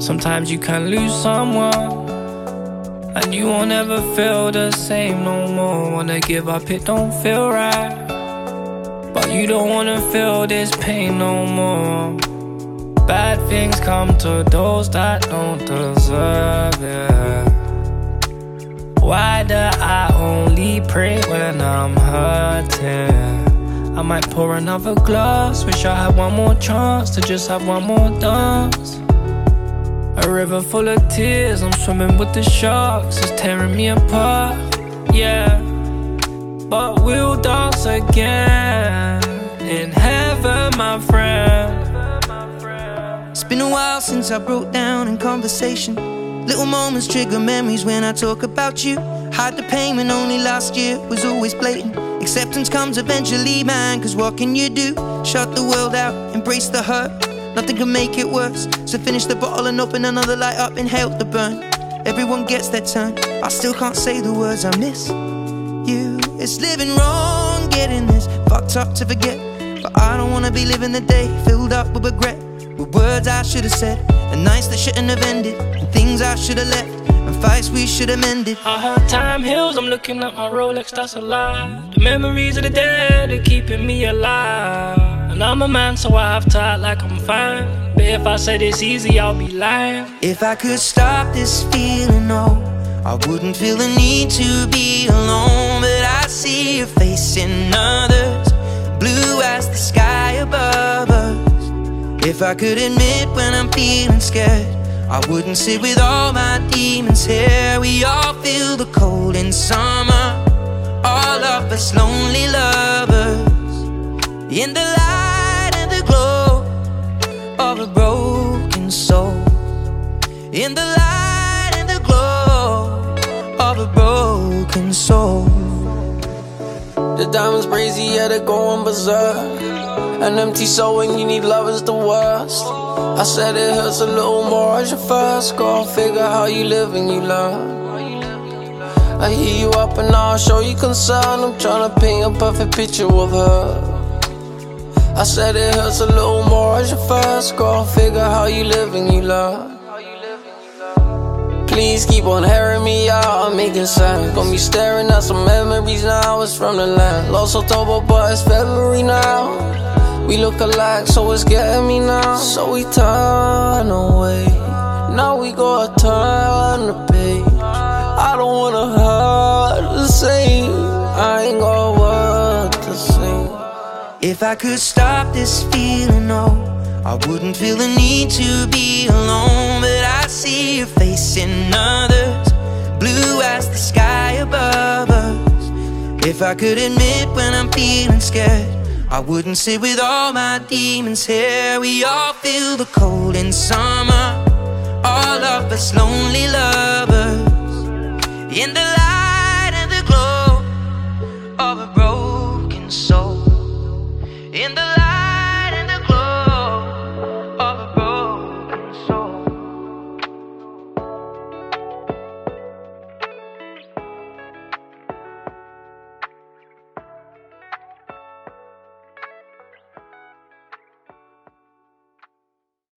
Sometimes you can lose someone, and you won't ever feel the same no more. Wanna give up, it don't feel right, but you don't wanna feel this pain no more. Bad things come to those that don't deserve it. Why do I only pray when I'm hurting? I might pour another glass, wish I had one more chance to just have one more dance. A river full of tears, I'm swimming with the sharks, it's tearing me apart, yeah. But we'll dance again in heaven, my friend. It's been a while since I broke down in conversation. Little moments trigger memories when I talk about you. Hide the pain when only last year was always blatant. Acceptance comes eventually, man, cause what can you do? Shut the world out, embrace the hurt. Nothing can make it worse. So finish the bottle and open another light up, inhale the burn. Everyone gets their turn. I still can't say the words I miss you. It's living wrong, getting this fucked up to forget. But I don't wanna be living the day filled up with regret, with words I should've said, and nights that shouldn't have ended, and things I should've left, and fights we should've mended. I heard time heals, I'm looking at my Rolex, that's a lie. The memories of the dead are keeping me alive. And I'm a man, so I have to act like I'm fine. But if I said it's easy, I'll be lying. If I could stop this feeling, no, I wouldn't feel the need to be alone. But I see your face in others, blue as the sky above us. If I could admit when I'm feeling scared, I wouldn't sit with all my demons here. We all feel the cold in summer, all of us lonely lovers. In the light and the glow of a broken soul. In the light and the glow of a broken soul. The diamonds crazy, yeah, they're going berserk. An empty soul when you need love is the worst. I said it hurts a little more as you first go. Figure how you live and you learn. I hear you up and I'll show you concern. I'm tryna paint a perfect picture of her. I said it hurts a little more as you first go. Figure how you live and you learn. Please keep on hearing me out, I'm making sense. Gonna be staring at some memories now, it's from the land. Lost October but it's February now. We look alike so it's getting me now. So we turn away, now we gotta turn the page. I don't wanna hurt the same, I ain't got a word to say. If I could stop this feeling, no, I wouldn't feel the need to be alone. But I see your face in others, blue as the sky above us. If I could admit when I'm feeling scared, I wouldn't sit with all my demons here. We all feel the cold in summer, all of us lonely lovers. In the